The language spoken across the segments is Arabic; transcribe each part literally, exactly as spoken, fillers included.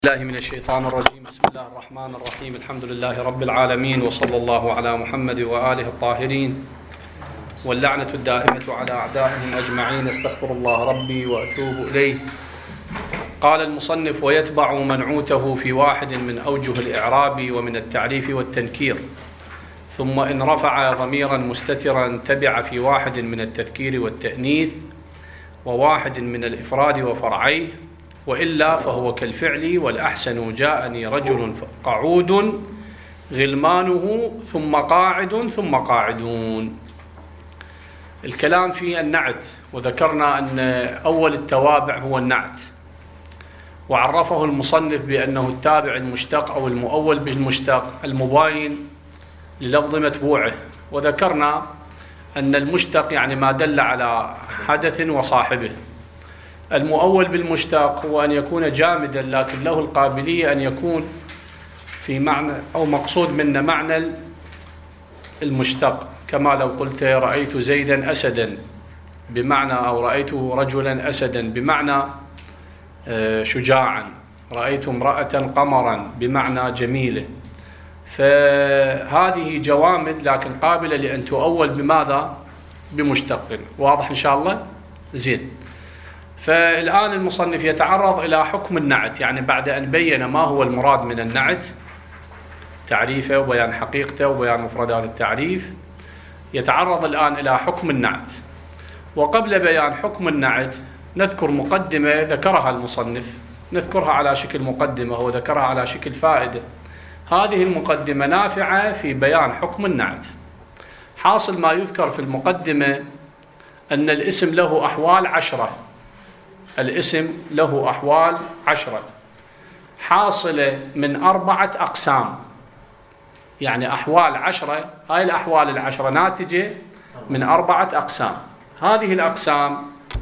الله من الشيطان الرجيم. بسم الله الرحمن الرحيم. الحمد لله رب العالمين، وصلى الله على محمد وآله الطاهرين، واللعنة الدائمة على أعدائهم أجمعين. استغفر الله ربي وأتوب إليه. قال المصنف: ويتبع منعوته في واحد من أوجه الإعراب ومن التعريف والتنكير، ثم إن رفع ضميرا مستترا تبع في واحد من التذكير والتأنيث وواحد من الإفراد وفرعيه، وإلا فهو كالفعل. والأحسن جاءني رجل قعود غلمانه ثم قاعد ثم قاعدون. الكلام في النعت، وذكرنا أن أول التوابع هو النعت، وعرفه المصنف بأنه التابع المشتق أو المؤول بالمشتق المباين للفظ متبوعه. وذكرنا أن المشتق يعني ما دل على حدث وصاحبه. المؤول بالمشتق هو أن يكون جامدا لكن له القابلية أن يكون في معنى أو مقصود منه معنى المشتق، كما لو قلت رأيت زيدا أسدا بمعنى، أو رأيت رجلا أسدا بمعنى شجاعا، رأيت امرأة قمرا بمعنى جميلة. فهذه جوامد لكن قابلة لأن تؤول بماذا؟ بمشتق. واضح إن شاء الله؟ زين. فالآن المصنف يتعرض إلى حكم النعت، يعني بعد أن بين ما هو المراد من النعت، تعريفه وبيان حقيقته وبيان مفردات التعريف، يتعرض الآن إلى حكم النعت. وقبل بيان حكم النعت نذكر مقدمة ذكرها المصنف، نذكرها على شكل مقدمة وذكرها على شكل فائدة. هذه المقدمة نافعة في بيان حكم النعت. حاصل ما يذكر في المقدمة أن الاسم له أحوال عشرة. الاسم له أحوال عشرة حاصلة من أربعة أقسام، يعني أحوال عشرة. هاي الأحوال العشرة ناتجة من أربعة أقسام. هذه الأقسام: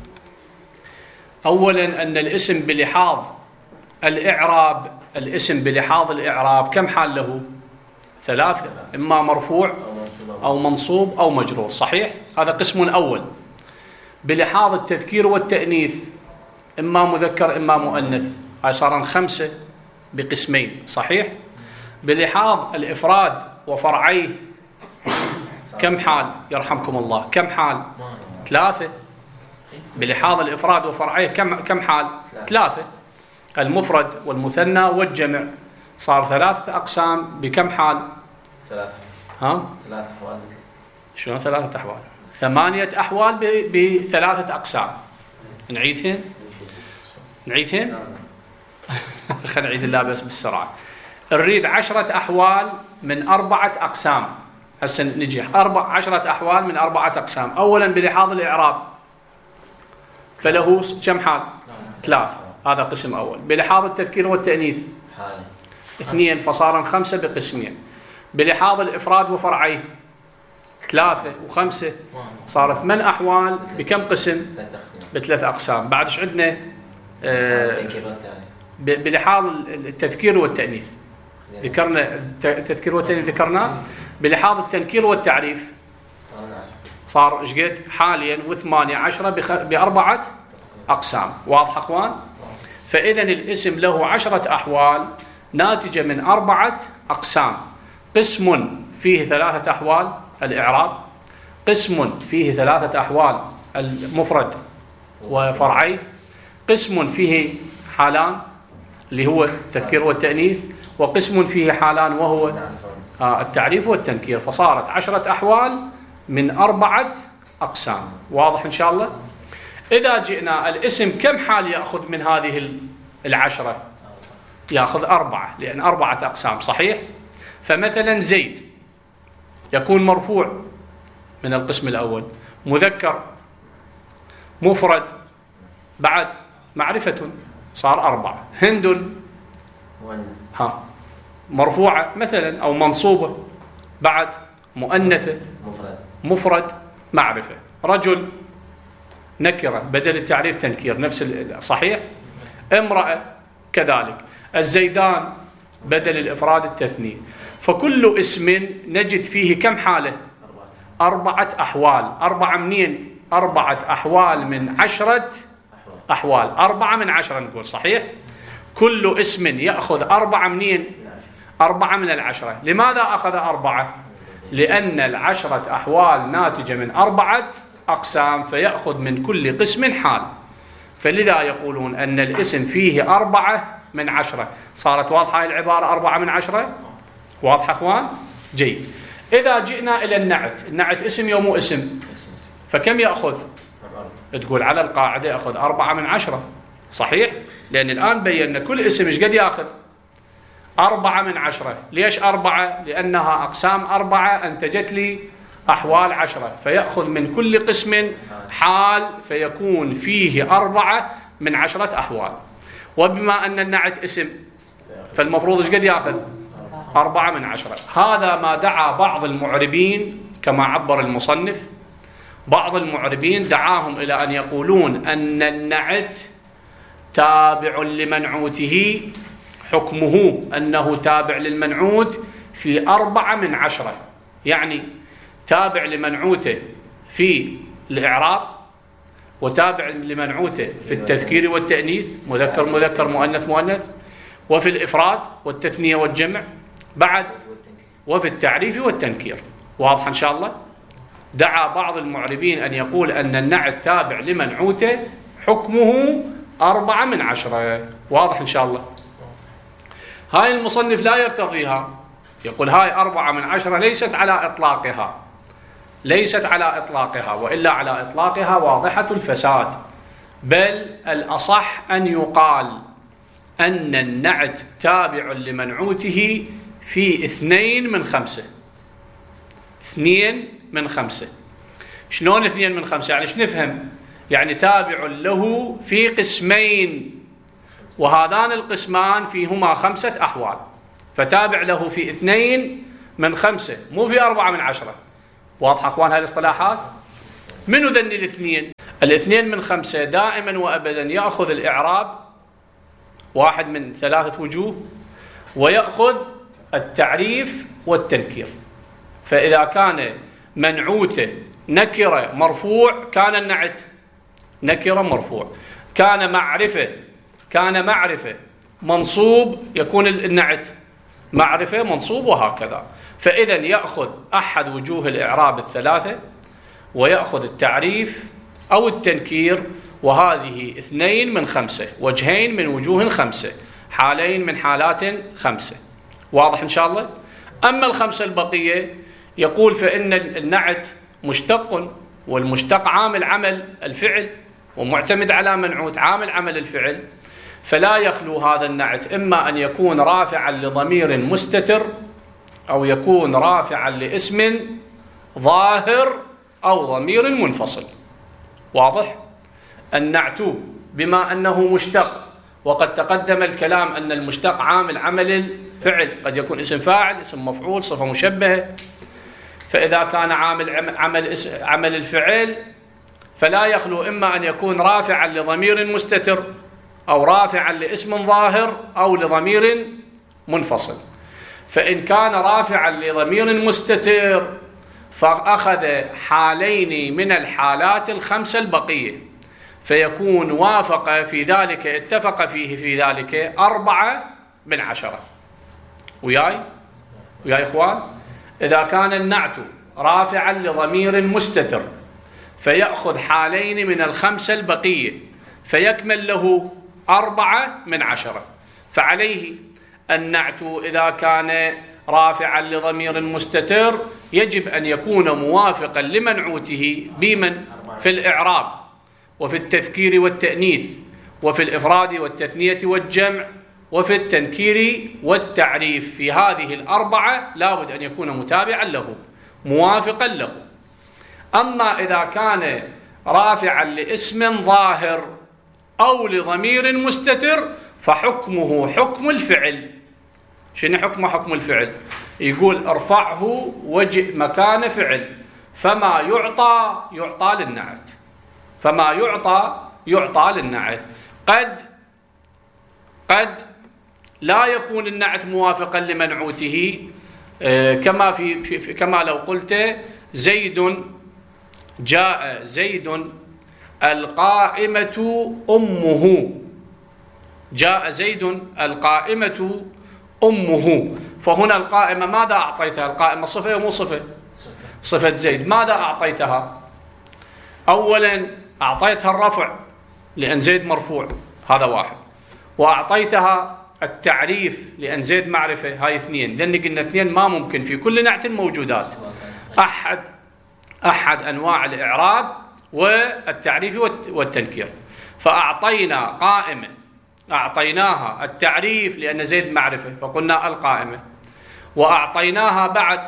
أولا أن الاسم بلحاظ الإعراب، الاسم بلحاظ الإعراب كم حال له؟ ثلاثة، إما مرفوع أو منصوب أو مجرور. صحيح؟ هذا قسم أول. بلحاظ التذكير والتأنيث إما مذكر إما مؤنث، هاي صارن خمسة بقسمين. صحيح؟ بلحاظ الإفراد وفرعيه كم حال؟ يرحمكم الله، كم حال؟ ثلاثة. بلحاظ الإفراد وفرعيه كم كم حال؟ ثلاثة. المفرد والمثنى والجمع صار ثلاثة أقسام بكم حال؟ ثلاثة. ها؟ ثلاثة أحوال. شلون ثلاثة أحوال؟ ثمانية أحوال بثلاثة أقسام. نعيدهن؟ نعيدهن؟ خلينا نعيد الله بس بالسرعة. نريد عشرة أحوال من أربعة أقسام. هسه نجي أربع عشرة أحوال من أربعة أقسام. أولا بلحاظ الإعراب فله كم حال؟ ثلاث، هذا قسم أول. بلحاظ التذكير والتأنيث حالة اثنين، فصارا خمسة بقسمين. بلحاظ الإفراد وفرعيه ثلاثة وخمسة، صار ثمان أحوال بكم قسم؟ بثلاث أقسام. بعد ايش عندنا؟ آه بلحاظ التذكير والتأنيث ذكرنا التذكير والتأنيث ذكرناه. بلحاظ التنكير والتعريف صار ايش قد؟ حاليا وثمانية عشرة بأربعة أقسام. واضح أخوان؟ فإذا الاسم له عشرة أحوال ناتجة من أربعة أقسام. قسم فيه ثلاثة أحوال الإعراب، قسم فيه ثلاثة أحوال المفرد وفرعي، قسم فيه حالان اللي هو التذكير والتأنيث، وقسم فيه حالان وهو التعريف والتنكير. فصارت عشرة أحوال من أربعة أقسام. واضح إن شاء الله؟ إذا جئنا الاسم كم حال يأخذ من هذه العشرة؟ يأخذ أربعة، لأن أربعة أقسام. صحيح؟ فمثلا زيد يكون مرفوع من القسم الأول، مذكر، مفرد، بعد معرفة، صار أربعة. هند ها مرفوعة مثلا أو منصوبة، بعد مؤنثة، مفرد مفرد معرفة. رجل نكرة بدل التعريف تنكير، نفس صحيح. امرأة كذلك. الزيدان بدل الإفراد التثنية. فكل اسم نجد فيه كم حالة؟ أربعة أحوال. أربعة منين؟ أربعة أحوال من عشرة أحوال. أربعة من عشرة نقول. صحيح؟ كل اسم يأخذ أربعة منين؟ أربعة من العشرة. لماذا أخذ أربعة؟ لأن العشرة أحوال ناتجة من أربعة أقسام، فيأخذ من كل قسم حال. فلذا يقولون أن الاسم فيه أربعة من عشرة. صارت واضحة العبارة؟ أربعة من عشرة واضحة أخوان؟ جيد. إذا جئنا إلى النعت، النعت اسم يوم اسم، فكم يأخذ؟ تقول على القاعدة أخذ أربعة من عشرة، صحيح؟ لأن الآن بينا كل اسم إيش قد يأخذ؟ أربعة من عشرة. ليش أربعة؟ لأنها أقسام أربعة أنتجت لي أحوال عشرة، فيأخذ من كل قسم حال، فيكون فيه أربعة من عشرة أحوال. وبما أن النعت اسم فالمفروض إيش قد يأخذ؟ أربعة من عشرة. هذا ما دعا بعض المعربين كما عبر المصنف، بعض المعربين دعاهم إلى أن يقولون أن النعت تابع لمنعوته، حكمه أنه تابع للمنعوت في أربعة من عشرة، يعني تابع لمنعوته في الإعراب، وتابع لمنعوته في التذكير والتأنيث، مذكر مذكر مؤنث مؤنث، وفي الإفراد والتثنية والجمع، بعد وفي التعريف والتنكير. واضح إن شاء الله؟ دعا بعض المعربين أن يقول أن النعت تابع لمنعوته، حكمه أربعة من عشرة. واضح إن شاء الله؟ هاي المصنف لا يرتضيها، يقول هاي أربعة من عشرة ليست على إطلاقها، ليست على إطلاقها، وإلا على إطلاقها واضحة الفساد. بل الأصح أن يقال أن النعت تابع لمنعوته في اثنين من خمسة. اثنين من خمسة. شلون اثنين من خمسة؟ يعني شو نفهم؟ يعني تابع له في قسمين، وهذان القسمان فيهما خمسة أحوال، فتابع له في اثنين من خمسة، مو في أربعة من عشرة. واضح أخوان هذه الاصطلاحات؟ منو ذني الاثنين؟ الاثنين من خمسة دائما وأبدا يأخذ الإعراب واحد من ثلاثة وجوه، ويأخذ التعريف والتنكير. فإذا كان منعوته نكرة مرفوع كان النعت نكرة مرفوع، كان معرفة كان معرفة منصوب يكون النعت معرفة منصوب، وهكذا. فإذا يأخذ أحد وجوه الإعراب الثلاثة، ويأخذ التعريف أو التنكير، وهذه اثنين من خمسة، وجهين من وجوه خمسة، حالين من حالات خمسة. واضح إن شاء الله؟ أما الخمسة البقية يقول فإن النعت مشتق، والمشتق عامل عمل الفعل، ومعتمد على منعوت عامل عمل الفعل، فلا يخلو هذا النعت إما أن يكون رافعا لضمير مستتر، أو يكون رافعا لاسم ظاهر، أو ضمير منفصل. واضح؟ النعت بما أنه مشتق، وقد تقدم الكلام أن المشتق عامل عمل الفعل، قد يكون اسم فاعل، اسم مفعول، صفة مشبهة. فإذا كان عامل عمل عمل الفعل فلا يخلو إما أن يكون رافعا لضمير مستتر، أو رافعا لاسم ظاهر، أو لضمير منفصل. فإن كان رافعا لضمير مستتر فأخذ حالين من الحالات الخمسة البقية، فيكون وافق في ذلك، اتفق فيه في ذلك أربعة من عشرة. وياي وياي إخوان؟ إذا كان النعت رافعا لضمير مستتر فيأخذ حالين من الخمسة البقية، فيكمل له أربعة من عشرة. فعليه النعت إذا كان رافعا لضمير مستتر يجب أن يكون موافقا لمنعوته بمن؟ في الإعراب، وفي التذكير والتأنيث، وفي الإفراد والتثنية والجمع، وفي التنكير والتعريف. في هذه الأربعة لابد أن يكون متابعا له، موافقا له. أما إذا كان رافعا لاسم ظاهر أو لضمير مستتر فحكمه حكم الفعل. شنو حكمه حكم الفعل؟ يقول ارفعه وجه مكان فعل، فما يعطى يعطى للنعت، فما يعطى يعطى للنعت. قد قد لا يكون النعت موافقا لمنعوته، كما في, في كما لو قلت زيد جاء زيد القائمة أمه، جاء زيد القائمة أمه، فهنا القائمة ماذا أعطيتها؟ القائمة صفة ومو صفة؟ صفة زيد. ماذا أعطيتها؟ أولا أعطيتها الرفع لأن زيد مرفوع، هذا واحد، وأعطيتها التعريف لأن زيد معرفة، هاي اثنين، لأن قلنا اثنين ما ممكن في كل نعت موجودات، أحد أحد أنواع الإعراب والتعريف والتنكير. فأعطينا قائمة أعطيناها التعريف لأن زيد معرفة فقلنا القائمة، وأعطيناها بعد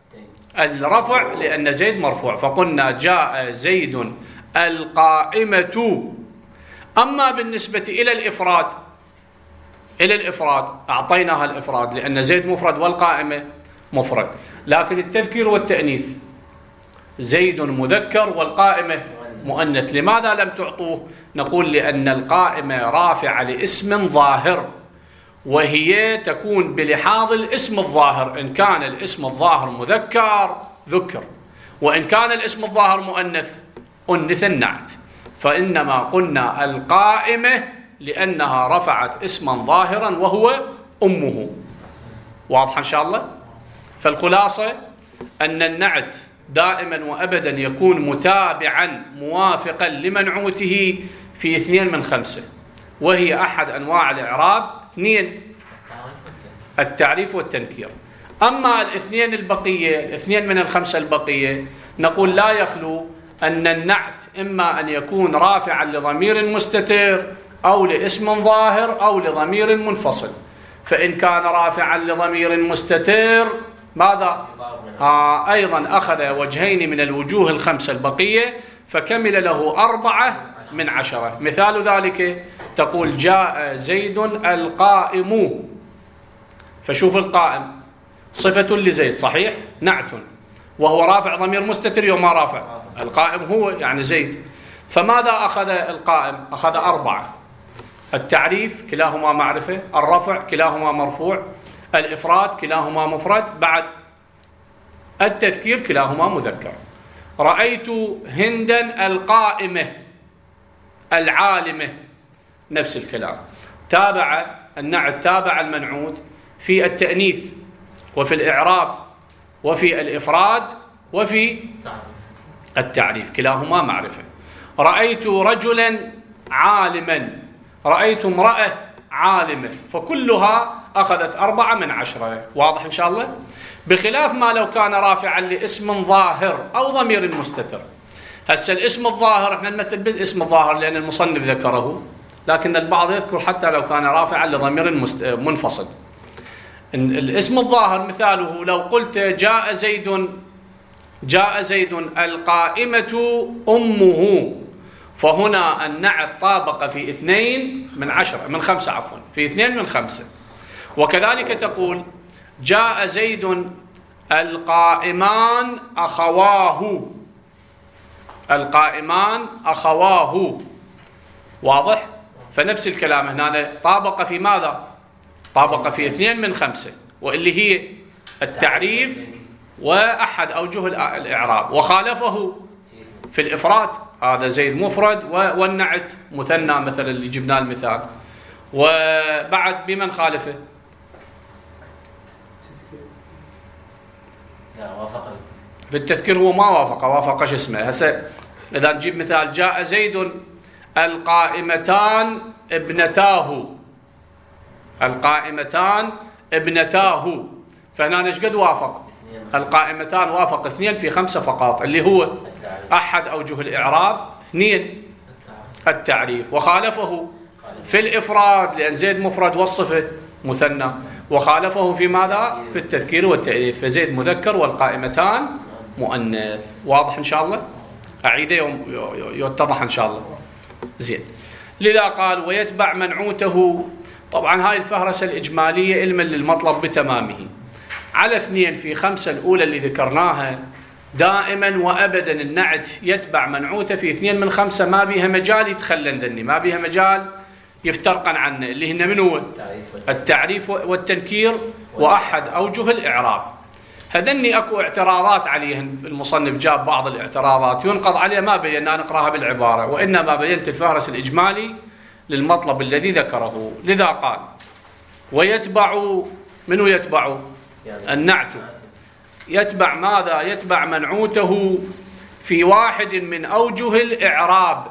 الرفع لأن زيد مرفوع فقلنا جاء زيد القائمة. أما بالنسبة إلى الإفراد إلى الإفراد أعطيناها الإفراد لأن زيد مفرد والقائمة مفرد، لكن التذكير والتأنيث زيد مذكر والقائمة مؤنث. لماذا لم تعطوه؟ نقول لأن القائمة رافعة لاسم ظاهر، وهي تكون بلحاظ الاسم الظاهر، إن كان الاسم الظاهر مذكر ذكر، وإن كان الاسم الظاهر مؤنث أنث النعت. فإنما قلنا القائمة لأنها رفعت اسما ظاهرا وهو أمه. واضح إن شاء الله؟ فالخلاصة أن النعت دائما وأبدا يكون متابعا موافقا لمنعوته في اثنين من خمسة، وهي أحد أنواع الإعراب، اثنين التعريف والتنكير. أما الاثنين البقية الاثنين من الخمسة البقية نقول لا يخلو أن النعت إما أن يكون رافعا لضمير مستتر أو لاسم ظاهر أو لضمير منفصل. فإن كان رافعا لضمير مستتر ماذا؟ آه أيضا أخذ وجهين من الوجوه الخمسة البقية فكمل له أربعة من عشرة. مثال ذلك تقول جاء زيد القائم، فشوف القائم صفة لزيد صحيح؟ نعت، وهو رافع ضمير مستتر يوم ما رافع القائم هو يعني زيد. فماذا أخذ القائم؟ أخذ أربعة: التعريف كلاهما معرفة، الرفع كلاهما مرفوع، الإفراد كلاهما مفرد، بعد التذكير كلاهما مذكر. رأيت هندا القائمة العالمة، نفس الكلام، تابع النعت تابع المنعوت في التأنيث وفي الإعراب وفي الإفراد وفي التعريف كلاهما معرفة. رأيت رجلا عالما، رأيت امرأة عالمة، فكلها أخذت أربعة من عشرة. واضح إن شاء الله؟ بخلاف ما لو كان رافعا لاسم ظاهر أو ضمير مستتر. هسه الاسم الظاهر احنا نمثل بالاسم الظاهر لأن المصنف ذكره، لكن البعض يذكر حتى لو كان رافعا لضمير منفصل. الاسم الظاهر مثاله لو قلت جاء زيد جاء زيد القائمة أمه، فهنا النعت طابق في اثنين من عشرة من خمسة عفوا في اثنين من خمسة. وكذلك تقول جاء زيد القائمان أخواه، القائمان أخواه. واضح؟ فنفس الكلام هنا طابق في ماذا؟ طابق في اثنين من خمسة، واللي هي التعريف وأحد أوجه الإعراب، وخالفه في الإفراد، هذا زيد مفرد والنعت مثنى مثلا اللي جبنا المثال. وبعد بمن خالفه؟ في التذكير هو ما وافق، وافق شو اسمه. هسه إذا نجيب مثال جاء زيد القائمتان ابنتاه، القائمتان ابنتاه، فهنا ايش قد وافق؟ القائمتان وافق اثنين في خمسة فقط، اللي هو أحد أوجه الإعراب، اثنين التعريف، وخالفه في الإفراد لأن زيد مفرد والصفة مثنى، وخالفه في ماذا؟ في التذكير والتأنيث، فزيد مذكر والقائمتان مؤنث. واضح إن شاء الله؟ أعيده يوم يتضح إن شاء الله. زين. لذا قال ويتبع منعوته. طبعا هاي الفهرسة الإجمالية علما للمطلب بتمامه على اثنين في خمسة الأولى اللي ذكرناها. دائما وأبدا النعت يتبع منعوته في اثنين من خمسة، ما بيها مجال يتخلن ذني، ما بيها مجال يفترقن عنه، اللي هن من هو؟ التعريف والتنكير وأحد أوجه الإعراب. هذني أكو اعتراضات عليهن، المصنف جاب بعض الاعتراضات ينقض عليها، ما بينا نقراها بالعبارة، وإنما بينت الفهرس الإجمالي للمطلب الذي ذكره. لذا قال ويتبع، منو يتبع؟ النعت. يتبع ماذا؟ يتبع منعوته في واحد من أوجه الإعراب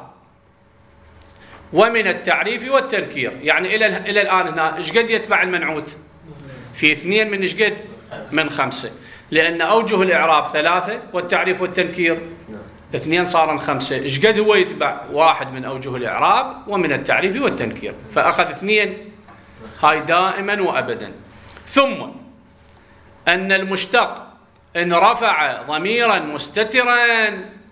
ومن التعريف والتنكير. يعني إلى إلى الآن هنا إيش قد يتبع المنعوت؟ في اثنين من إيش قد؟ من خمسة، لأن أوجه الإعراب ثلاثة والتعريف والتنكير اثنين، صار خمسة. إيش قد هو يتبع؟ واحد من أوجه الإعراب ومن التعريف والتنكير، فأخذ اثنين، هاي دائما وأبدا. ثم أن المشتق إن رفع ضميرا مستترا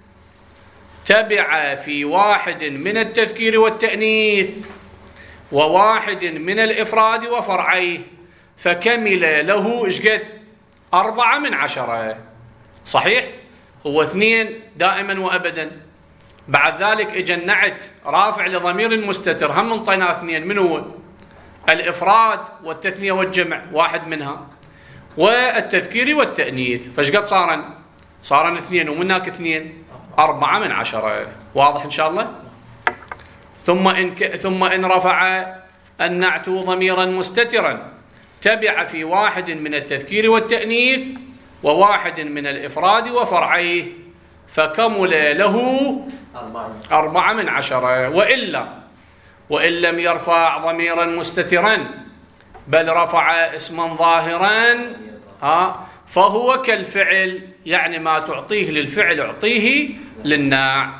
تبع في واحد من التذكير والتأنيث وواحد من الإفراد وفرعيه فكمل له إيش قد؟ أربعة من عشرة. صحيح؟ هو اثنين دائما وأبدا. بعد ذلك اجى النعت رافع لضمير مستتر، هم انطيناه اثنين، من هو؟ الإفراد والتثنية والجمع واحد منها، والتذكير والتأنيث. فايش قد صارن؟ صارن اثنين، ومن هناك اثنين أربعة من عشرة. واضح إن شاء الله؟ ثم إن ك... ثم إن رفع النعت ضميرا مستترا تبع في واحد من التذكير والتأنيث وواحد من الإفراد وفرعيه فكمل له أربعة من عشرة. وإلا وإن لم يرفع ضميرا مستترا بل رفع اسما ظاهرا ها فهو كالفعل، يعني ما تعطيه للفعل اعطيه للنعت.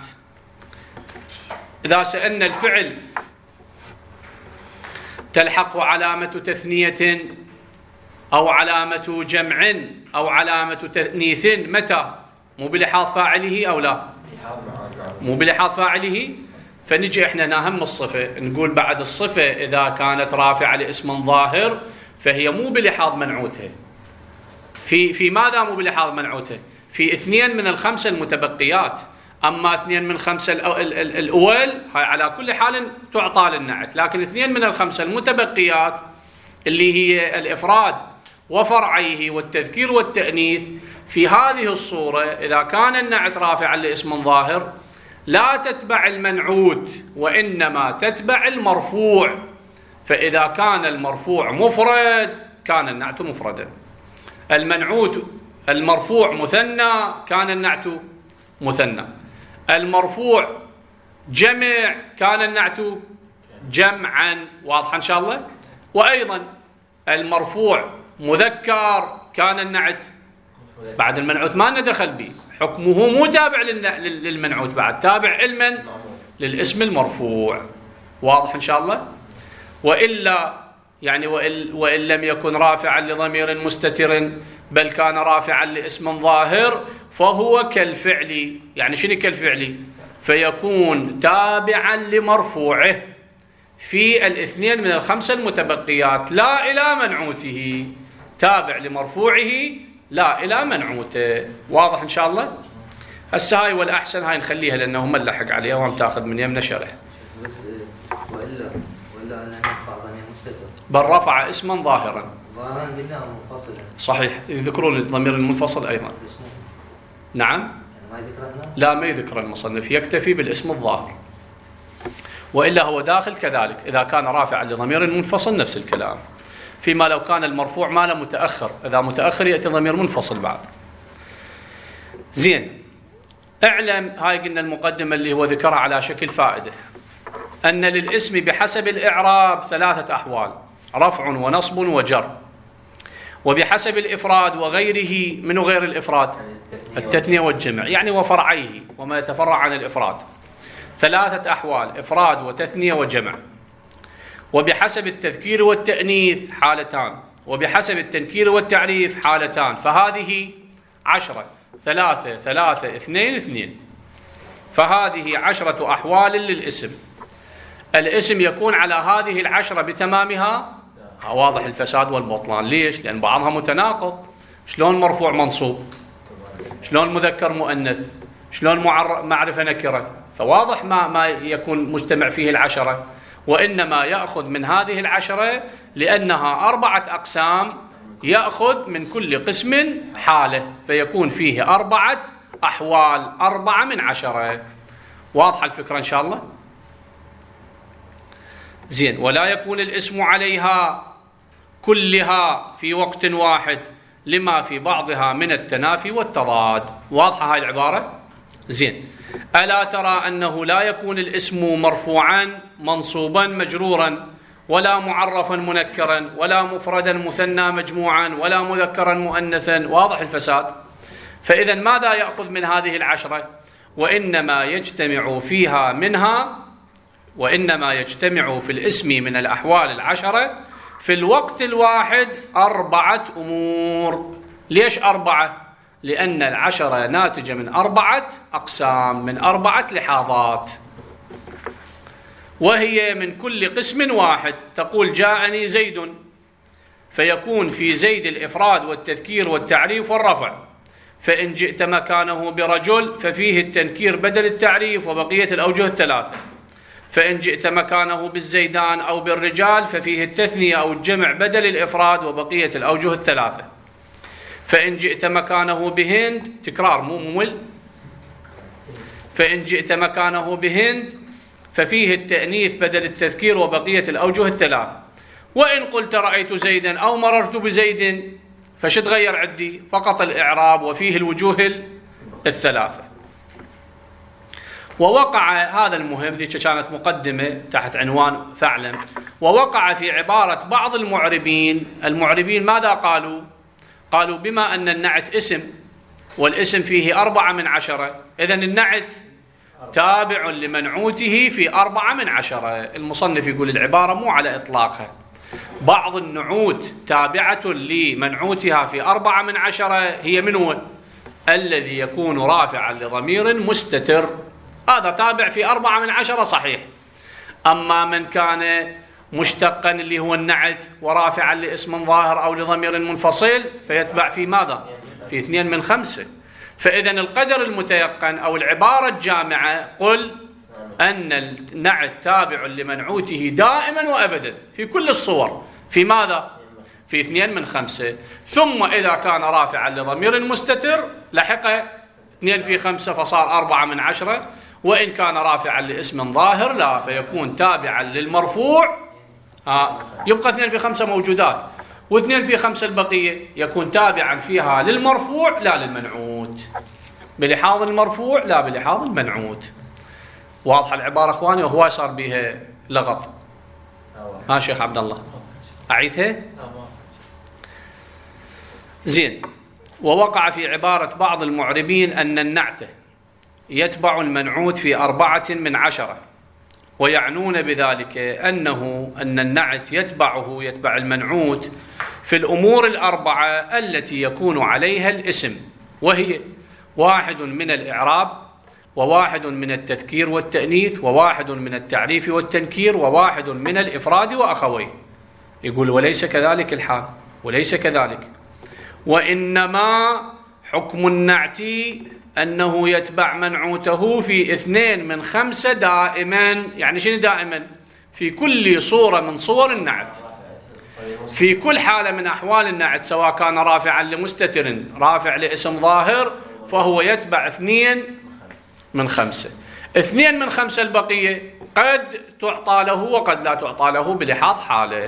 إذا سألنا الفعل تلحق علامة تثنية أو علامة جمع أو علامة تأنيث متى؟ مو بلحاظ فاعله أو لا؟ مو بلحاظ فاعله. فنجي احنا نهم الصفة نقول بعد الصفة إذا كانت رافعة لاسم ظاهر فهي مو بلحاظ منعوتها. في في ماذا مو بلحاظ منعوتها؟ في اثنين من الخمسة المتبقيات. أما اثنين من خمسة الأول هاي على كل حال تعطى للنعت، لكن اثنين من الخمسة المتبقيات اللي هي الإفراد وفرعيه والتذكير والتأنيث، في هذه الصورة إذا كان النعت رافعا لاسم ظاهر لا تتبع المنعوت وإنما تتبع المرفوع. فإذا كان المرفوع مفرد كان النعت مفردا، المنعوت المرفوع مثنى كان النعت مثنى، المرفوع جمع كان النعت جمعا. واضح إن شاء الله؟ وأيضا المرفوع مذكر كان النعت بعد المنعوت ما ندخل به، حكمه مو تابع للمنعوت، بعد تابع علما للاسم المرفوع. واضح إن شاء الله؟ وإلا يعني وإن, وإن لم يكن رافعا لضمير مستتر بل كان رافعا لاسم ظاهر فهو كالفعل. يعني شنو كالفعل؟ فيكون تابعا لمرفوعه في الاثنين من الخمسة المتبقيات لا إلى منعوته، تابع لمرفوعه لا إلى منعوته. واضح إن شاء الله؟ هسه هاي والأحسن هاي نخليها لأنه ما نلحق عليها وهم تاخذ من يمنا شرح. بس وإلا وإلا أن يرفع ضمير مستتر بل رفع اسما ظاهرا. ظاهرا قلنا منفصلا. صحيح، يذكرون الضمير المنفصل أيضا. نعم؟ يعني ما يذكرنا؟ لا ما يذكر المصنف، يكتفي بالاسم الظاهر. وإلا هو داخل كذلك إذا كان رافعا لضمير منفصل نفس الكلام. فيما لو كان المرفوع ماله متأخر، إذا متأخر يأتي ضمير منفصل بعد. زين، اعلم هاي قلنا المقدمة اللي هو ذكرها على شكل فائدة، أن للاسم بحسب الإعراب ثلاثة أحوال: رفع ونصب وجر. وبحسب الإفراد وغيره، من غير الإفراد؟ التثنية والجمع، يعني وفرعيه وما يتفرع عن الإفراد. ثلاثة أحوال: إفراد وتثنية وجمع. وبحسب التذكير والتأنيث حالتان، وبحسب التنكير والتعريف حالتان. فهذه عشرة، ثلاثة ثلاثة اثنين اثنين. فهذه عشرة أحوال للاسم. الاسم يكون على هذه العشرة بتمامها. واضح الفساد والبطلان. ليش؟ لأن بعضها متناقض. شلون مرفوع منصوب؟ شلون مذكر مؤنث؟ شلون معرفة نكرة؟ فواضح ما ما يكون مجتمع فيه العشرة، وإنما يأخذ من هذه العشرة لأنها أربعة أقسام، يأخذ من كل قسم حالة، فيكون فيه أربعة أحوال، أربعة من عشرة. واضحة الفكرة إن شاء الله؟ زين. ولا يكون الاسم عليها كلها في وقت واحد لما في بعضها من التنافي والتضاد. واضحة هاي العبارة؟ زين. ألا ترى أنه لا يكون الاسم مرفوعا منصوبا مجرورا ولا معرفا منكرا ولا مفردا مثنى مجموعا ولا مذكرا مؤنثا؟ واضح الفساد. فإذا ماذا يأخذ من هذه العشرة؟ وإنما يجتمع فيها منها وإنما يجتمع في الاسم من الأحوال العشرة في الوقت الواحد أربعة أمور. ليش أربعة؟ لأن العشرة ناتجة من أربعة أقسام، من أربعة لحاظات، وهي من كل قسم واحد. تقول جاءني زيد، فيكون في زيد الإفراد والتذكير والتعريف والرفع. فإن جئت مكانه برجل ففيه التنكير بدل التعريف وبقية الأوجه الثلاثة. فإن جئت مكانه بالزيدان أو بالرجال ففيه التثنية أو الجمع بدل الإفراد وبقية الأوجه الثلاثة. فإن جئت مكانه بهند، تكرار مو ممل، فإن جئت مكانه بهند ففيه التأنيث بدل التذكير وبقية الأوجه الثلاثة. وإن قلت رأيت زيدا أو مررت بزيد فش تغير عندي؟ فقط الإعراب وفيه الوجوه الثلاثة. ووقع هذا المهم، ذيك كانت مقدمة تحت عنوان فاعلم. ووقع في عبارة بعض المعربين، المعربين ماذا قالوا؟ قالوا بما أن النعت اسم والاسم فيه أربعة من عشرة، إذن النعت تابع لمنعوته في أربعة من عشرة. المصنف يقول العبارة مو على إطلاقها، بعض النعوت تابعة لمنعوتها في أربعة من عشرة. هي من هو؟ الذي يكون رافعا لضمير مستتر، هذا تابع في أربعة من عشرة صحيح. أما من كان مشتقا اللي هو النعت ورافعا لاسم ظاهر أو لضمير منفصل فيتبع في ماذا؟ في اثنين من خمسة. فإذا القدر المتيقن أو العبارة الجامعة قل أن النعت تابع لمنعوته دائما وأبدا في كل الصور، في ماذا؟ في اثنين من خمسة. ثم إذا كان رافعا لضمير مستتر لحق اثنين في خمسة فصار أربعة من عشرة. وإن كان رافعا لاسم ظاهر لا، فيكون تابعا للمرفوع. آه يبقى اثنين في خمسة موجودات، واثنين في خمسة البقية يكون تابعا فيها للمرفوع لا للمنعوت، بلحاظ المرفوع لا بلحاظ المنعوت. واضحة العبارة اخواني؟ وهو صار بها لغط. ها شيخ عبد الله أعيدها؟ زين. ووقع في عبارة بعض المعربين أن النعت يتبع المنعوت في أربعة من عشرة، ويعنون بذلك أنه أن النعت يتبعه يتبع المنعوت في الأمور الأربعة التي يكون عليها الاسم، وهي واحد من الإعراب، وواحد من التذكير والتأنيث، وواحد من التعريف والتنكير، وواحد من الإفراد وأخويه. يقول وليس كذلك الحال، وليس كذلك، وإنما حكم النعت أنه يتبع منعوته في اثنين من خمسة دائما. يعني شنو دائما؟ في كل صورة من صور النعت، في كل حالة من أحوال النعت، سواء كان رافعا لمستتر رافع لاسم ظاهر فهو يتبع اثنين من خمسة. اثنين من خمسة البقية قد تعطى له وقد لا تعطى له بلحاظ حاله.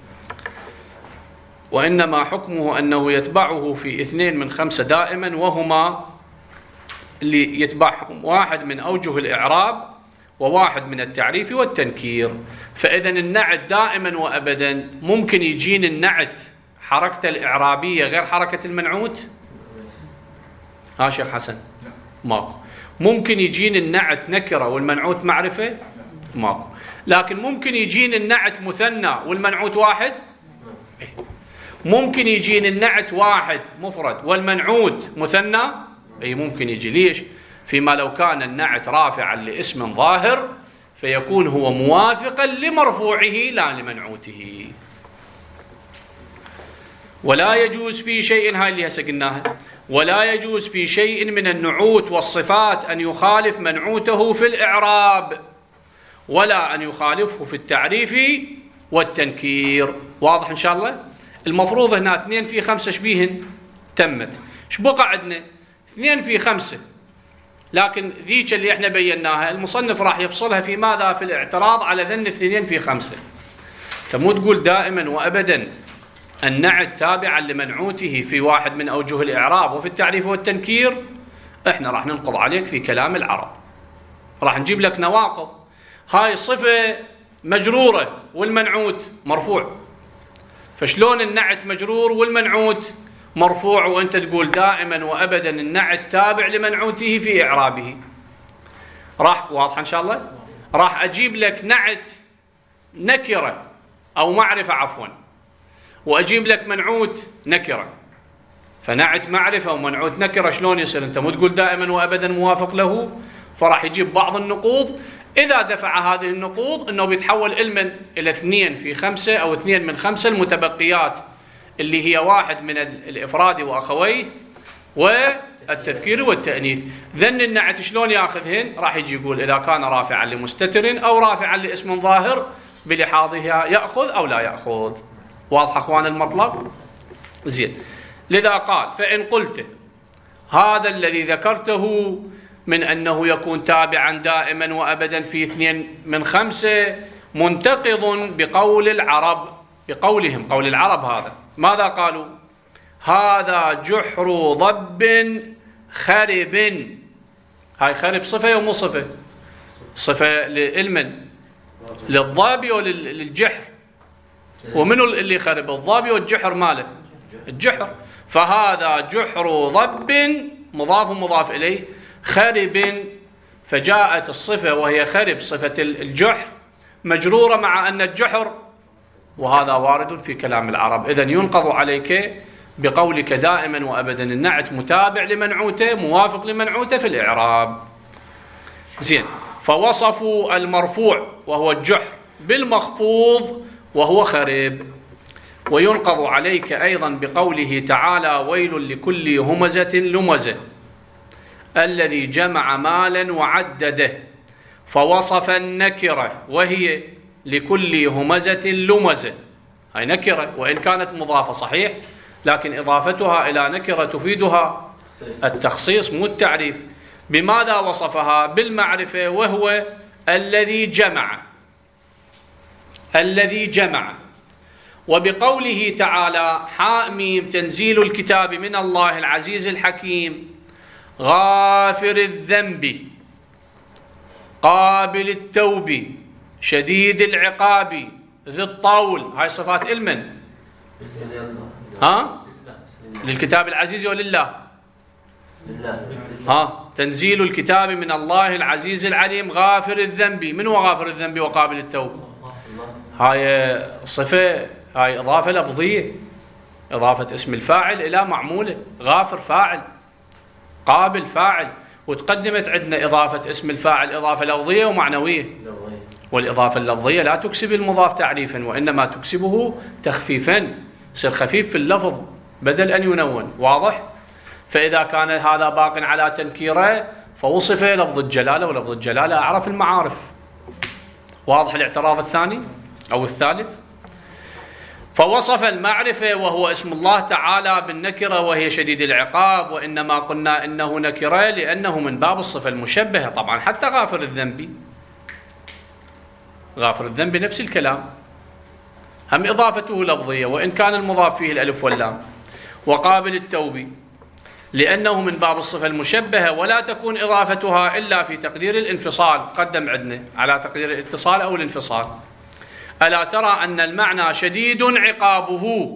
وإنما حكمه أنه يتبعه في اثنين من خمسة دائما، وهما اللي يتبعهم واحد من أوجه الإعراب وواحد من التعريف والتنكير. فإذا النعت دائما وأبدا ممكن يجين النعت حركته الإعرابية غير حركة المنعوت. ها شيخ حسن؟ ماكو. ممكن يجين النعت نكرة والمنعوت معرفة؟ ماكو. لكن ممكن يجين النعت مثنى والمنعوت واحد؟ ممكن يجين النعت واحد مفرد والمنعوت مثنى؟ أي ممكن يجي. ليش؟ فيما لو كان النعت رافعا لاسم ظاهر فيكون هو موافقا لمرفوعه لا لمنعوته. ولا يجوز في شيء، هاي اللي هسه قلناها، ولا يجوز في شيء من النعوت والصفات أن يخالف منعوته في الإعراب ولا أن يخالفه في التعريف والتنكير. واضح إن شاء الله؟ المفروض هنا اثنين في خمسة شبيهن تمت. شبقى عندنا اثنين في خمسة، لكن ذيك اللي احنا بيناها المصنف راح يفصلها في ماذا؟ في الاعتراض على ذن اثنين في خمسة. تمو تقول دائما وأبدا النعت تابعا لمنعوته في واحد من أوجه الإعراب وفي التعريف والتنكير، إحنا راح ننقض عليك في كلام العرب، راح نجيب لك نواقض. هاي صفة مجرورة والمنعوت مرفوع، فشلون النعت مجرور والمنعوت مرفوع وأنت تقول دائما وأبدا النعت تابع لمنعوته في إعرابه؟ راح واضحة إن شاء الله. راح أجيب لك نعت نكرة أو معرفة عفوا، وأجيب لك منعوت نكرة، فنعت معرفة ومنعوت نكرة شلون يصير؟ أنت مو تقول دائما وأبدا موافق له، فراح يجيب بعض النقوض. إذا دفع هذه النقوض أنه بيتحول علما إلى اثنين في خمسة أو اثنين من خمسة المتبقيات اللي هي واحد من الإفراد وأخويه والتذكير والتأنيث. ذن النعت شلون ياخذهن؟ راح يجي يقول إذا كان رافعا لمستتر أو رافعا لاسم ظاهر بلحاظها يأخذ أو لا يأخذ. واضح أخوان المطلب؟ زين. لذا قال فإن قلت هذا الذي ذكرته من أنه يكون تابعا دائما وأبدا في اثنين من خمسة منتقض بقول العرب، بقولهم قول العرب. هذا ماذا قالوا؟ هذا جحر ضب خرب. هاي خرب صفة ومو صفة؟ صفة للمن؟ للضابي وللجحر. ومنو اللي خرب؟ الضابي والجحر ماله؟ الجحر. فهذا جحر ضب مضاف مضاف إليه خرب، فجاءت الصفة وهي خرب صفة الجحر مجرورة مع أن الجحر، وهذا وارد في كلام العرب. إذن ينقض عليك بقولك دائما وأبدا النعت متابع لمنعوته موافق لمنعوته في الإعراب. زين. فوصفوا المرفوع وهو الجحر بالمخفوض وهو خرب. وينقض عليك أيضا بقوله تعالى ويل لكل همزة لمزة الذي جمع مالا وعدده، فوصف النكرة وهي لكل همزة لمزة. هاي نكرة وإن كانت مضافة صحيح، لكن إضافتها إلى نكرة تفيدها التخصيص مو التعريف. بماذا وصفها؟ بالمعرفة وهو الذي جمع، الذي جمع. وبقوله تعالى حاميم تنزيل الكتاب من الله العزيز الحكيم غافر الذنب قابل التوب شديد العقاب ذي الطول. هاي صفات المن؟ ها؟ للكتاب العزيز ولله؟ ها؟ تنزيل الكتاب من الله العزيز العليم غافر الذنب. من هو غافر الذنب وقابل التوب؟ هاي صفة، هاي إضافة لفظية، إضافة اسم الفاعل إلى معموله. غافر فاعل، قابل فاعل، وتقدمت عندنا إضافة اسم الفاعل إضافة لفظية ومعنوية. والإضافة اللفظية لا تكسب المضاف تعريفا وإنما تكسبه تخفيفا، يصير خفيف في اللفظ بدل أن ينون. واضح؟ فإذا كان هذا باق على تنكيره فوصف لفظ الجلالة، ولفظ الجلالة أعرف المعارف. واضح الاعتراض الثاني أو الثالث؟ فوصف المعرفة وهو اسم الله تعالى بالنكرة وهي شديد العقاب، وإنما قلنا إنه نكرة لأنه من باب الصفة المشبهة. طبعا حتى غافر الذنب، غافر الذنب نفس الكلام، هم إضافته لفظية وإن كان المضاف فيه الألف واللام. وقابل التوب لأنه من باب الصفة المشبهة، ولا تكون إضافتها إلا في تقدير الانفصال. قدم عندنا على تقدير الاتصال أو الانفصال. ألا ترى أن المعنى شديد عقابه،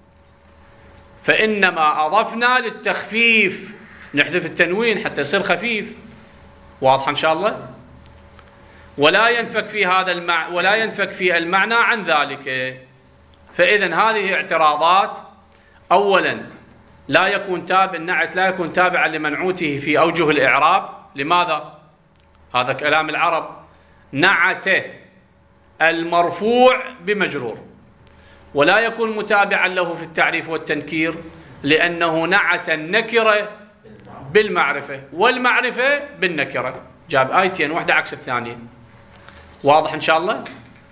فإنما أضفنا للتخفيف، نحذف التنوين حتى يصير خفيف. واضح إن شاء الله؟ ولا ينفك في هذا المع... ولا ينفك في المعنى عن ذلك. فإذا هذه اعتراضات. أولا لا يكون تابع، النعت لا يكون تابعا لمنعوته في أوجه الإعراب. لماذا؟ هذا كلام العرب. نعت المرفوع بمجرور، ولا يكون متابعا له في التعريف والتنكير لأنه نعت النكرة بالمعرفة والمعرفة بالنكرة. جاب آيتين واحدة عكس الثانية. واضح إن شاء الله؟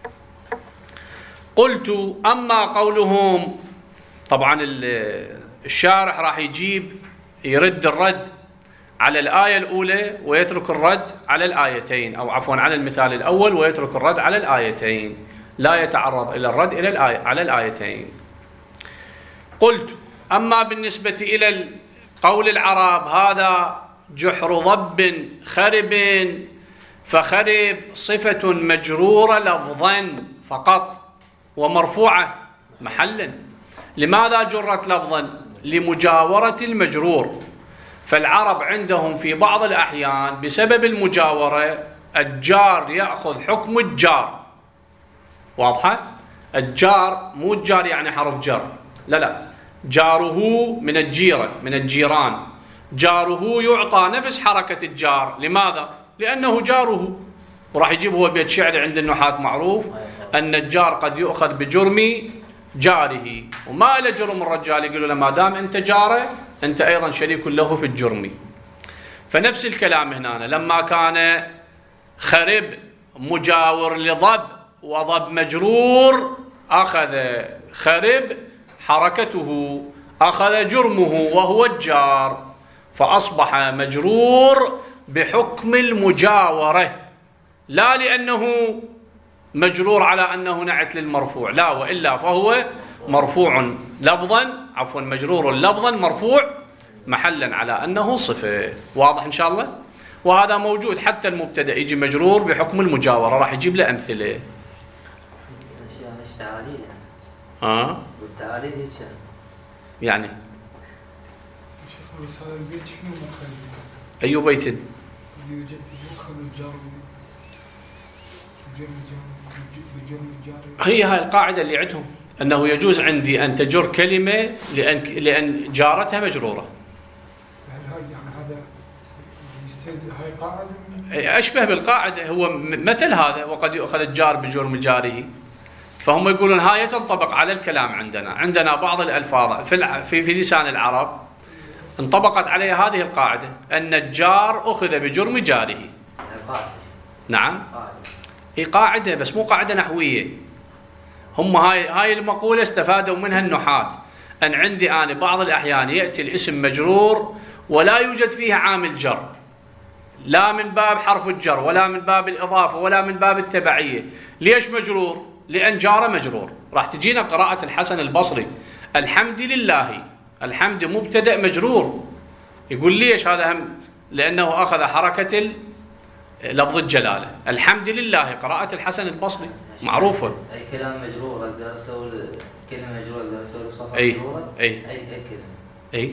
قلت أما قولهم، طبعا الشارح راح يجيب يرد الرد على الآية الأولى ويترك الرد على الآيتين، أو عفوا على المثال الأول ويترك الرد على الآيتين. لا يتعرض إلى الرد إلى الآية على الآيتين. قلت: أما بالنسبة إلى قول العرب هذا جحر ضب خرب، فخرب صفة مجرورة لفظا فقط ومرفوعة محلا. لماذا جرت لفظا؟ لمجاورة المجرور. فالعرب عندهم في بعض الأحيان بسبب المجاورة الجار يأخذ حكم الجار. واضحة؟ الجار مو الجار يعني حرف جر، لا لا، جاره من الجيرة من الجيران، جاره يعطى نفس حركة الجار. لماذا؟ لأنه جاره. وراح يجيب هو بيت شعر عند النحاة معروف أن الجار قد يؤخذ بجرم جاره، وما له جرم الرجال، يقولوا له ما دام أنت جاره أنت أيضا شريك له في الجرم. فنفس الكلام هنا، لما كان خرب مجاور لضب وضب مجرور أخذ خرب حركته، أخذ جرمه وهو الجار، فأصبح مجرور بحكم المجاورة، لا لأنه مجرور على أنه نعت للمرفوع، لا، وإلا فهو مرفوع لفظا، عفوا مجرور لفظا مرفوع محلا على أنه صفة. واضح إن شاء الله؟ وهذا موجود حتى المبتدأ يجي مجرور بحكم المجاورة، راح يجيب له أمثلة. تعاليل اه والتعاليل هيك يعني شيخ بس هذا البيت شنو مدخل؟ أي بيت؟ يوجد يدخل الجار بجرم الجار. هي هاي القاعدة اللي عندهم، أنه يجوز عندي أن تجر كلمة لأن لأن جارتها مجرورة. يعني هاي يعني هذا يستند هاي قاعدة أشبه بالقاعدة، هو مثل هذا، وقد يؤخذ الجار بجرم جاره. فهم يقولون هاي تنطبق على الكلام عندنا، عندنا بعض الألفاظ في في في لسان العرب انطبقت عليها هذه القاعدة، أن الجار أخذ بجرم جاره. نعم، هي قاعدة بس مو قاعدة نحوية. هم هاي هاي المقولة استفادوا منها النحاة، أن عندي أنا بعض الأحيان يأتي الاسم مجرور ولا يوجد فيه عامل جر، لا من باب حرف الجر ولا من باب الإضافة ولا من باب التبعية. ليش مجرور؟ لأن جار مجرور. راح تجينا قراءة الحسن البصري: الحمد لله، الحمد مبتدأ مجرور. يقول ليش هذا؟ هم لأنه أخذ حركة لفظ الجلالة. الحمد لله قراءة الحسن البصري معروفة. أي كلام مجرور أقدر أسوي كلمة مجرورة أقدر أسوي صفة أي مجرورة. أي أي أي كلمة. أي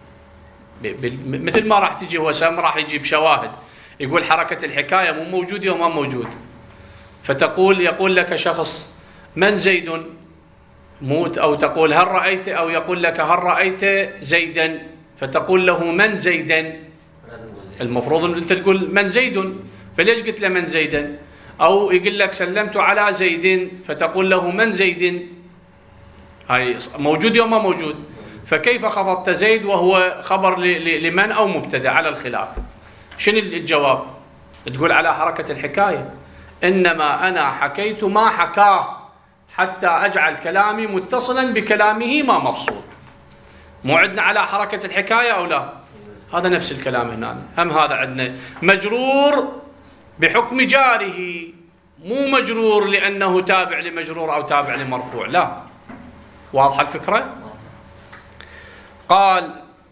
مثل ما راح تجي هو سام راح يجيب شواهد، يقول حركة الحكاية مو موجودة وما موجود، فتقول يقول لك شخص من زيد موت، أو تقول هل رأيت، أو يقول لك هل رأيت زيدا، فتقول له من زيدا. المفروض أن أنت تقول من زيد، فليش قلت له من زيدا؟ أو يقول لك سلمت على زيد، فتقول له من زيد. هاي موجود وما موجود، فكيف خفضت زيد وهو خبر لمن أو مبتدأ على الخلاف؟ شنو الجواب؟ تقول على حركة الحكاية، إنما أنا حكيت ما حكاه حتى أجعل كلامي متصلا بكلامه ما مفصول. مو عندنا على حركة الحكاية أو لا؟ هذا نفس الكلام هنا، هم هذا عندنا مجرور بحكم جاره، مو مجرور لأنه تابع لمجرور أو تابع لمرفوع، لا. واضحة الفكرة؟ قال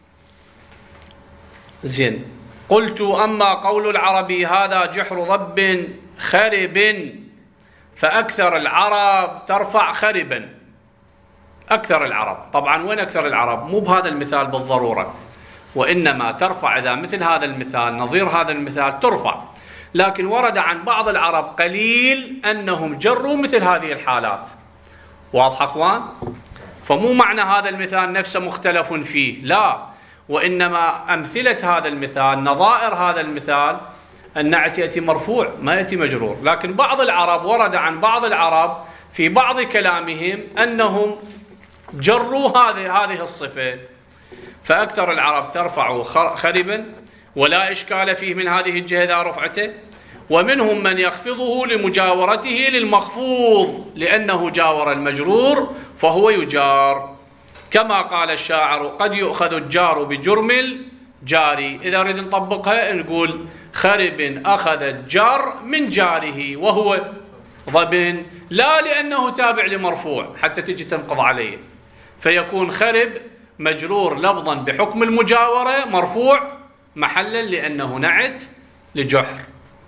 زين. قلت: أما قول العربي هذا جحر ضب خرب، فأكثر العرب ترفع خربا. أكثر العرب، طبعا وين أكثر العرب؟ مو بهذا المثال بالضرورة، وإنما ترفع إذا مثل هذا المثال نظير هذا المثال ترفع، لكن ورد عن بعض العرب قليل أنهم جروا مثل هذه الحالات. واضح أخوان؟ فمو معنى هذا المثال نفسه مختلف فيه، لا، وإنما أمثلة هذا المثال نظائر هذا المثال النعت يأتي مرفوع ما يأتي مجرور. لكن بعض العرب ورد عن بعض العرب في بعض كلامهم أنهم جروا هذه هذه الصفة. فأكثر العرب ترفع خربا ولا إشكال فيه من هذه الجهة إذا رفعته، ومنهم من يخفضه لمجاورته للمخفوض، لأنه جاور المجرور فهو يجار، كما قال الشاعر: قد يؤخذ الجار بجرم الجاري. إذا نريد نطبقها نقول: خرب أخذ الجار من جاره وهو ضب لا لأنه تابع لمرفوع حتى تجي تنقض عليه، فيكون خرب مجرور لفظا بحكم المجاورة مرفوع محلا لأنه نعت لجحر.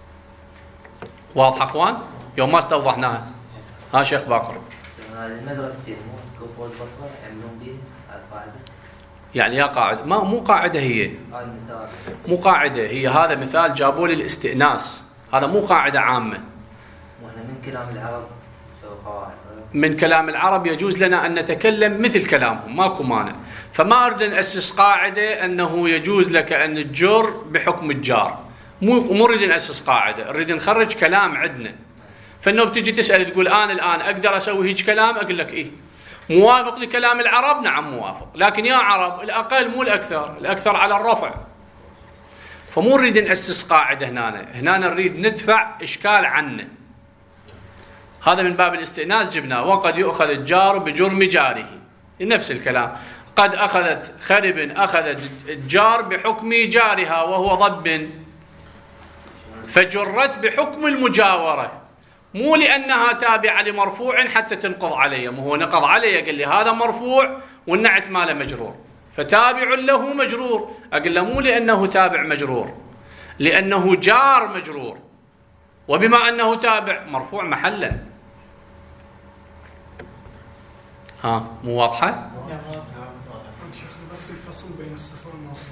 واضح أخوان؟ يوم ما استوضحناها. ها شيخ باقر. المدرستين مو الكوفة والبصرة يعملون به القاعدة؟ يعني يا قاعدة، ما مو قاعدة هي. مو قاعدة هي، هذا مثال جابوا لي الاستئناس، هذا مو قاعدة عامة. واحنا من كلام العرب نسوي قواعد. من كلام العرب يجوز لنا أن نتكلم مثل كلامهم، ماكو مانع. فما أريد أن أسس قاعدة أنه يجوز لك أن تجر بحكم الجار. مو مو نريد نأسس قاعدة، نريد نخرج كلام عندنا. فإنه بتجي تسأل تقول أنا الآن أقدر أسوي هيك كلام؟ أقول لك إيه. موافق لكلام العرب؟ نعم موافق. لكن يا عرب الأقل مو الأكثر، الأكثر على الرفع. فمو نريد نأسس قاعدة هنا، هنا نريد ندفع إشكال عنه. هذا من باب الاستئناس جبناه. وقد يؤخذ الجار بجرم جاره، نفس الكلام. قد أخذت خرب أخذت الجار بحكم جارها وهو ضب، فجرت بحكم المجاورة، مو لأنها تابعة لمرفوع حتى تنقض عليه. مو هو نقض عليه قال لي هذا مرفوع والنعت ماله مجرور، فتابع له مجرور. أقول له مو لأنه تابع مجرور، لأنه جار مجرور، وبما أنه تابع مرفوع محلا. ها مو واضحة؟ بس الفصل بين الصفة والناصب.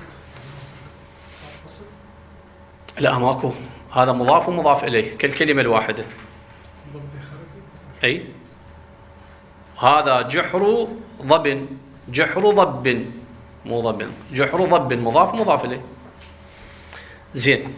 لا ماكو، هذا مضاف ومضاف إليه كالكلمة الواحدة. أي هذا جحر ضب، جحر ضب مو ضب، جحر ضب مضاف مضاف إليه. زين.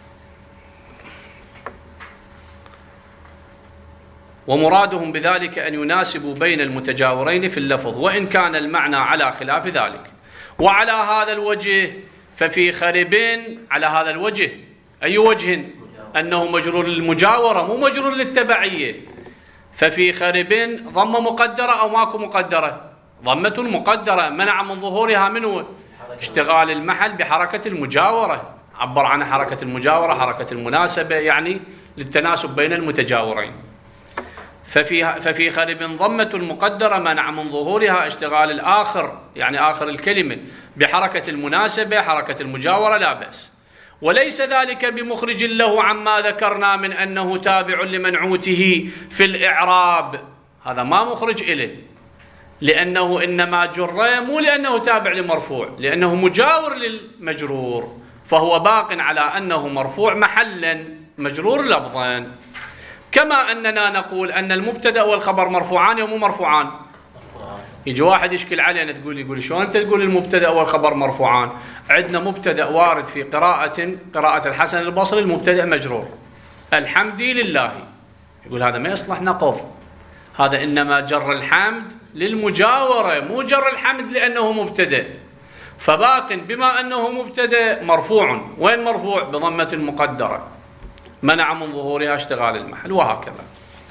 ومرادهم بذلك أن يناسبوا بين المتجاورين في اللفظ، وإن كان المعنى على خلاف ذلك. وعلى هذا الوجه ففي خرب، على هذا الوجه أي وجه؟ أنه مجرور للمجاورة مو مجرور للتبعية. ففي خرب ضمة مقدرة أو ماكو مقدرة؟ ضمة مقدرة، منع من ظهورها منه اشتغال المحل بحركة المجاورة، عبر عن حركة المجاورة حركة المناسبة، يعني للتناسب بين المتجاورين. ففي ففي خرب ضمة مقدرة منع من ظهورها اشتغال الآخر، يعني آخر الكلمة، بحركة المناسبة حركة المجاورة لا بأس. وليس ذلك بمخرج له عما ذكرنا من أنه تابع لمنعوته في الإعراب، هذا ما مخرج إليه، لأنه إنما جر مو لأنه تابع لمرفوع، لأنه مجاور للمجرور، فهو باق على أنه مرفوع محلا مجرور لفظا. كما أننا نقول أن المبتدأ والخبر مرفوعان ومو مرفوعان. يجي واحد يشكل علينا تقول يقول شلون أنت تقول المبتدأ والخبر مرفوعان؟ عندنا مبتدأ وارد في قراءة قراءة الحسن البصري، المبتدأ مجرور الحمد لله. يقول هذا ما يصلح نقض، هذا إنما جر الحمد للمجاورة، مو جر الحمد لأنه مبتدأ. فباق بما أنه مبتدأ مرفوع. وين مرفوع؟ بضمة مقدرة منع من ظهورها اشتغال المحل. وهكذا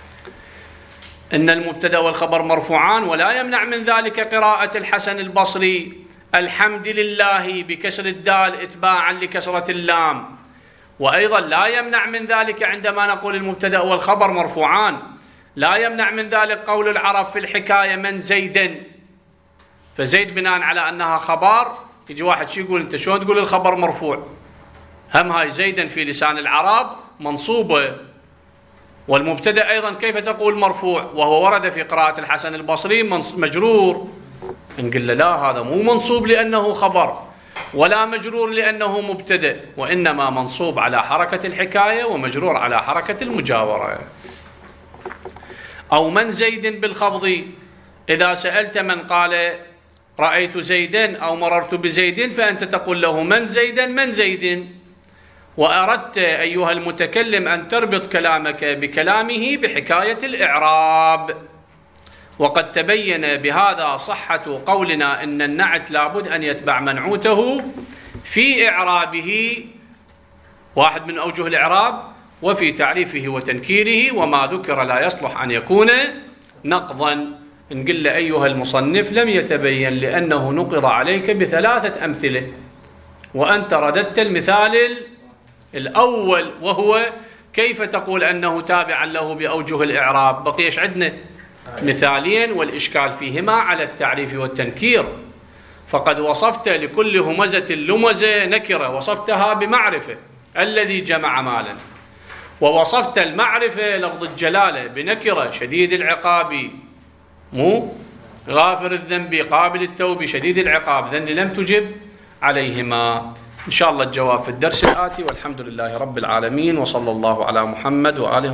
إن المبتدأ والخبر مرفوعان، ولا يمنع من ذلك قراءة الحسن البصري الحمد لله بكسر الدال إتباعا لكسرة اللام. وأيضا لا يمنع من ذلك عندما نقول المبتدأ والخبر مرفوعان، لا يمنع من ذلك قول العرب في الحكاية من زيد، فزيد بناء على أنها خبر. يجي واحد شو يقول أنت شلون تقول الخبر مرفوع؟ هم هاي زيدا في لسان العرب منصوبة، والمبتدأ أيضا كيف تقول مرفوع وهو ورد في قراءة الحسن البصري مجرور؟ نقول له لا، هذا مو منصوب لأنه خبر، ولا مجرور لأنه مبتدأ، وإنما منصوب على حركة الحكاية ومجرور على حركة المجاورة. أو من زيد بالخفض، إذا سألت من قال رأيت زيدا أو مررت بزيد فأنت تقول له من زيدا من زيد. وأردت أيها المتكلم أن تربط كلامك بكلامه بحكاية الإعراب. وقد تبين بهذا صحة قولنا إن النعت لابد أن يتبع منعوته في إعرابه، واحد من أوجه الإعراب، وفي تعريفه وتنكيره، وما ذكر لا يصلح أن يكون نقضا. نقول له أيها المصنف لم يتبين لأنه نقض عليك بثلاثة أمثلة، وأنت رددت المثال الأول وهو كيف تقول أنه تابعا له بأوجه الإعراب؟ بقيش عندنا مثالين والإشكال فيهما على التعريف والتنكير. فقد وصفت لكل همزة لمزة نكرة، وصفتها بمعرفة الذي جمع مالا، ووصفت المعرفة لفظ الجلالة بنكرة شديد العقاب، مو غافر الذنب قابل التوب شديد العقاب، ذن لم تجب عليهما. إن شاء الله الجواب في الدرس الآتي، والحمد لله رب العالمين، وصلى الله على محمد وآله.